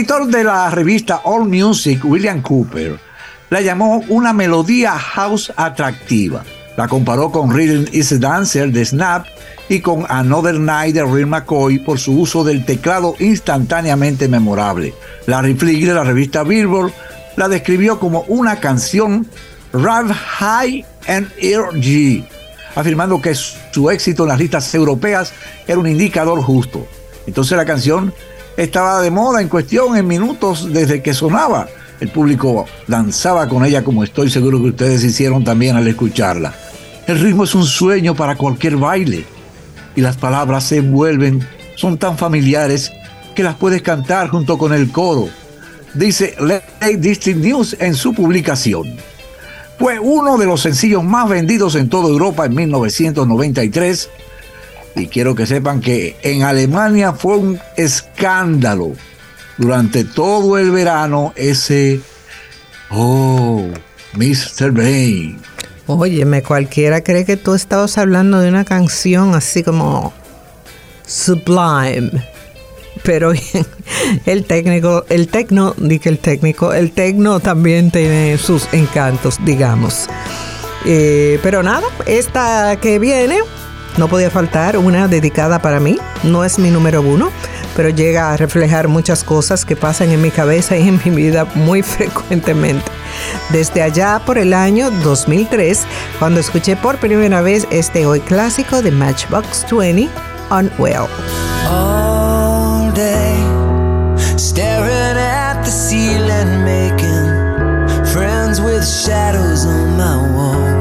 editor de la revista All Music, William Cooper, la llamó una melodía house atractiva. La comparó con Rhythm is a Dancer de Snap y con Another Night de Real McCoy por su uso del teclado instantáneamente memorable. Larry Flick de la revista Billboard la describió como una canción rap high and energy, afirmando que su éxito en las listas europeas era un indicador justo. Entonces la canción estaba de moda en cuestión en minutos desde que sonaba. El público danzaba con ella, como estoy seguro que ustedes hicieron también al escucharla. El ritmo es un sueño para cualquier baile y las palabras se envuelven, son tan familiares que las puedes cantar junto con el coro, dice Late District News en su publicación. Fue uno de los sencillos más vendidos en toda Europa en 1993 y quiero que sepan que en Alemania fue un escándalo durante todo el verano ese Mr. Bane. Óyeme, cualquiera cree que tú estabas hablando de una canción así como sublime. Pero bien, el tecno también tiene sus encantos, digamos. Pero nada, esta que viene, no podía faltar, una dedicada para mí. No es mi número uno, pero llega a reflejar muchas cosas que pasan en mi cabeza y en mi vida muy frecuentemente. Desde allá por el año 2003, cuando escuché por primera vez este hoy clásico de Matchbox 20, Unwell. All day, staring at the ceiling, making friends with shadows on my wall.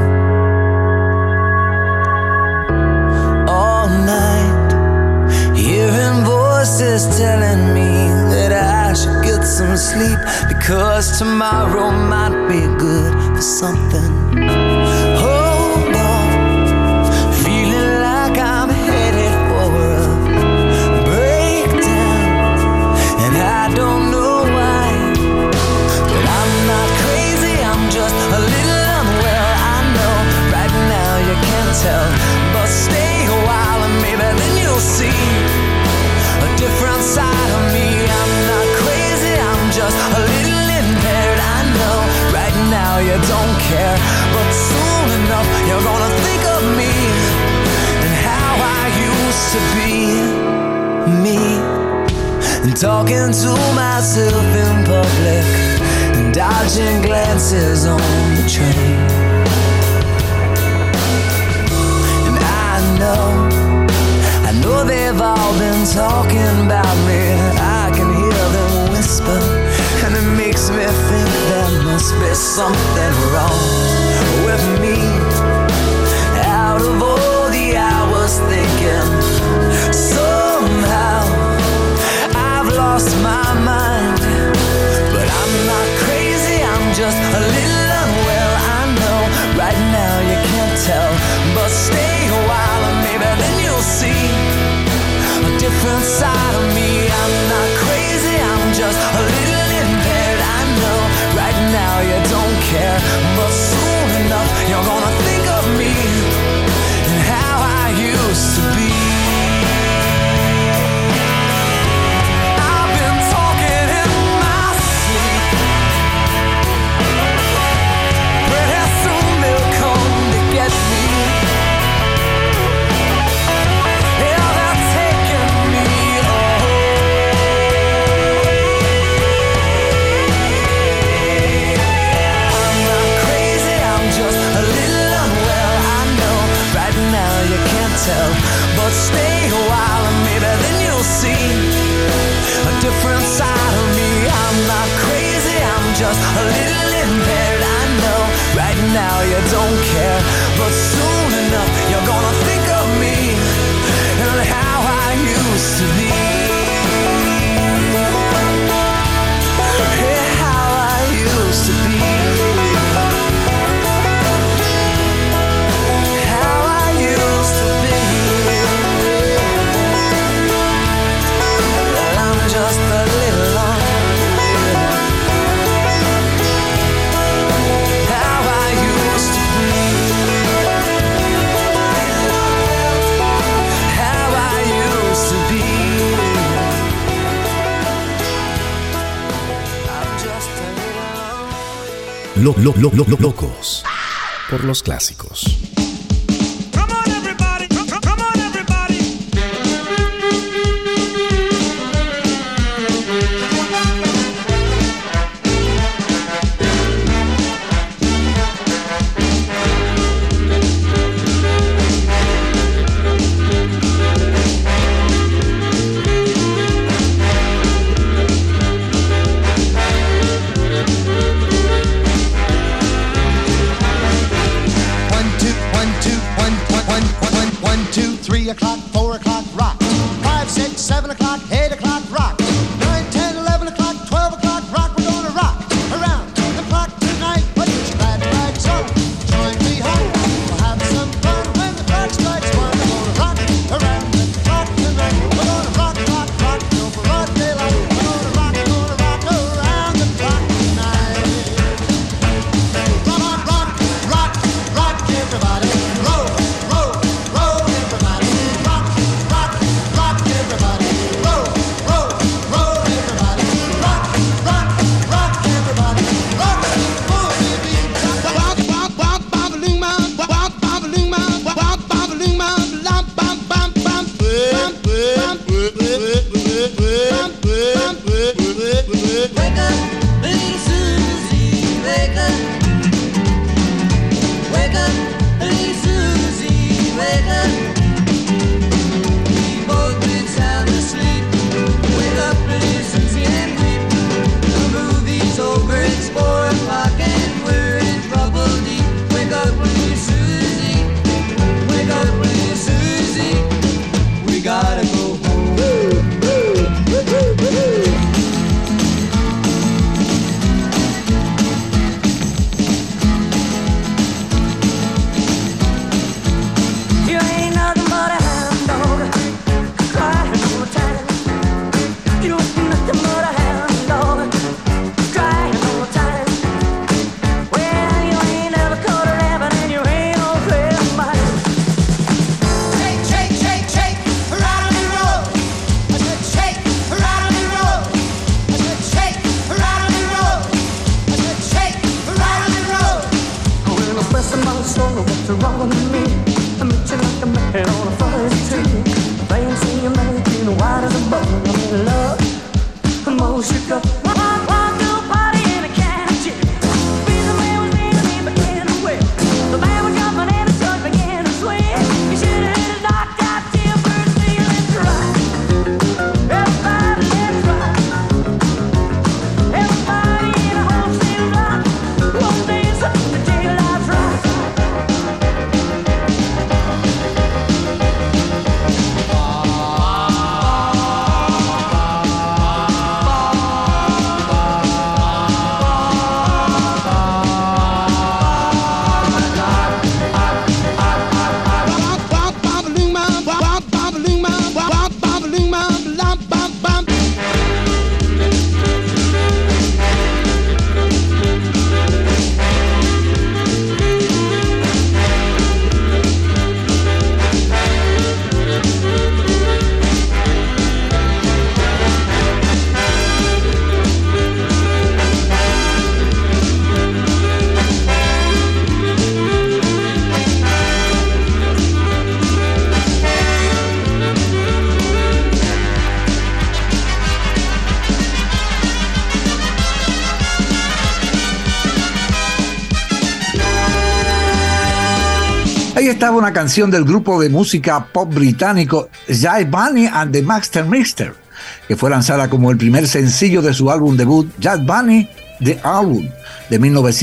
All night, hearing voices telling me that I should get some sleep, because tomorrow might be good for something. Hold on, feeling like I'm headed for a breakdown, and I don't know why, but I'm not crazy, I'm just a little unwell. I know right now you can't tell, but stay a while and maybe then you'll see a different side of me. I'm not crazy, I'm just a little impaired. I know right now you don't care, but soon enough you're gonna think of me and how I used to be me, and talking to myself in public and dodging glances on the train. And I know they've all been talking about me. I can hear them whisper, and it makes me think there must be something wrong with me. Out of all the hours thinking, somehow I've lost my mind. But I'm not crazy, I'm just a little unwell. I know right now you can't tell, but stay a while and maybe then you'll see a different side of me. I'm not crazy, I'm just a little impaired. I know right now you don't care, but soon enough you're gonna think of me and how I used to be. I've been talking in my sleep, pretty soon they'll come to get me. Yeah, they're taking me I'm not crazy, I'm just a little unwell. I know right now you can't tell, but stay a while and maybe then you'll see a different side of me. I'm not crazy, I'm just a little impaired. I know right now you don't care, but soon enough you're gonna think of me and how I used to be. Yeah, how I used to be. How I used to be. I'm just a little Locos por los clásicos. Ahí estaba una canción del grupo de música pop británico Jive Bunny and the Master Mixer, que fue lanzada como el primer sencillo de su álbum debut Jive Bunny The Album de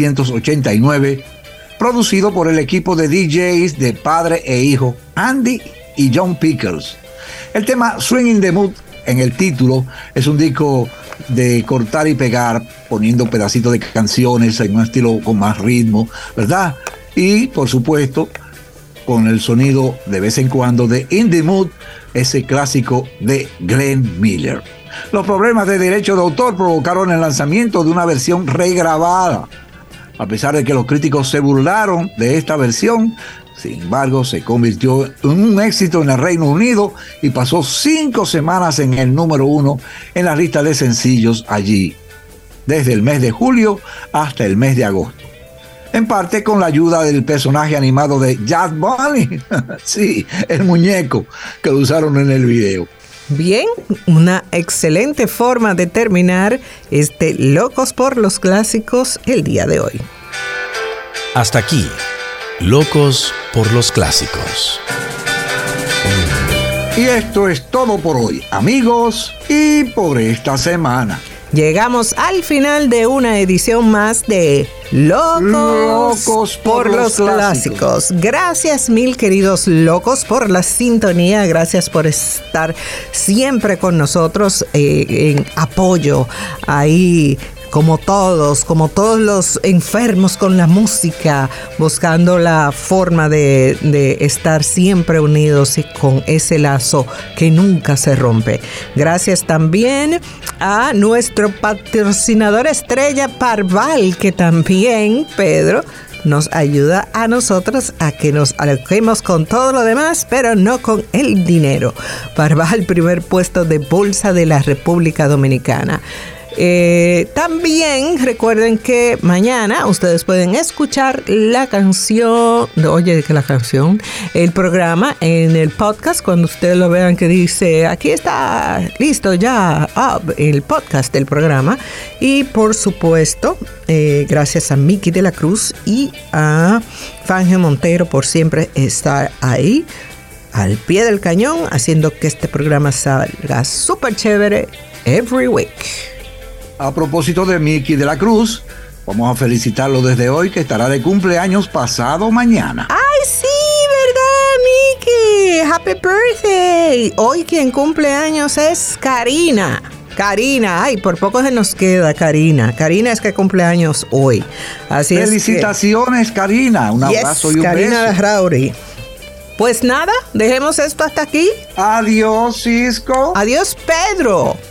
1989, producido por el equipo de DJs de padre e hijo Andy y John Pickles. El tema Swing in the Mood en el título es un disco de cortar y pegar, poniendo pedacitos de canciones en un estilo con más ritmo, ¿verdad? Y por supuesto con el sonido de vez en cuando de In the Mood, ese clásico de Glenn Miller. Los problemas de derecho de autor provocaron el lanzamiento de una versión regrabada. A pesar de que los críticos se burlaron de esta versión, sin embargo, se convirtió en un éxito en el Reino Unido y pasó 5 semanas en el número 1 en la lista de sencillos allí. desde el mes de julio hasta el mes de agosto. En parte con la ayuda del personaje animado de Bad Bunny, sí, el muñeco que lo usaron en el video. Bien, una excelente forma de terminar este Locos por los Clásicos el día de hoy. Hasta aquí, Locos por los Clásicos. Y esto es todo por hoy, amigos, y por esta semana. Llegamos al final de una edición más de Locos por los Clásicos. Gracias mil, queridos locos, por la sintonía. Gracias por estar siempre con nosotros en apoyo ahí. Como todos los enfermos con la música, buscando la forma de estar siempre unidos y con ese lazo que nunca se rompe. Gracias también a nuestro patrocinador estrella Parval, que también, Pedro, nos ayuda a nosotros a que nos aloquemos con todo lo demás, pero no con el dinero. Parval, primer puesto de bolsa de la República Dominicana. También recuerden que mañana ustedes pueden escuchar la canción, el programa en el podcast, cuando ustedes lo vean que dice aquí está listo ya el podcast del programa. Y por supuesto gracias a Miki de la Cruz y a Fangio Montero por siempre estar ahí al pie del cañón haciendo que este programa salga súper chévere every week. A propósito de Miki de la Cruz, vamos a felicitarlo desde hoy, que estará de cumpleaños pasado mañana. ¡Ay, sí! ¿Verdad, Miki? ¡Happy birthday! Hoy quien cumple años es Karina. Ay, por poco se nos queda Karina. Karina es que cumple años hoy. Así felicitaciones, es que, Karina. Un abrazo y un Karina beso. Rauri. Pues nada, dejemos esto hasta aquí. Adiós, Cisco. Adiós, Pedro.